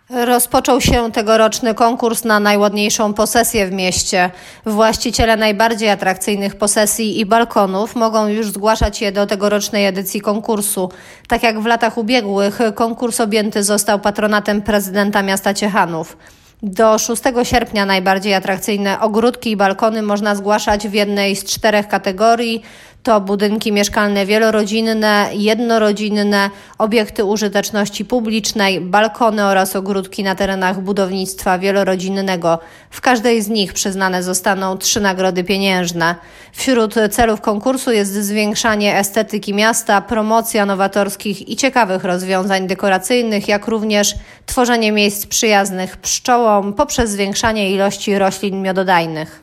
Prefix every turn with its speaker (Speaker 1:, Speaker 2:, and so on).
Speaker 1: Rozpoczął się tegoroczny konkurs na najładniejszą posesję w mieście. Właściciele najbardziej atrakcyjnych posesji i balkonów mogą już zgłaszać je do tegorocznej edycji konkursu. Tak jak w latach ubiegłych, konkurs objęty został patronatem prezydenta miasta Ciechanów. Do 6 sierpnia najbardziej atrakcyjne ogródki i balkony można zgłaszać w jednej z 4 kategorii. To budynki mieszkalne wielorodzinne, jednorodzinne, obiekty użyteczności publicznej, balkony oraz ogródki na terenach budownictwa wielorodzinnego. W każdej z nich przyznane zostaną 3 nagrody pieniężne. Wśród celów konkursu jest zwiększanie estetyki miasta, promocja nowatorskich i ciekawych rozwiązań dekoracyjnych, jak również tworzenie miejsc przyjaznych pszczołom poprzez zwiększanie ilości roślin miododajnych.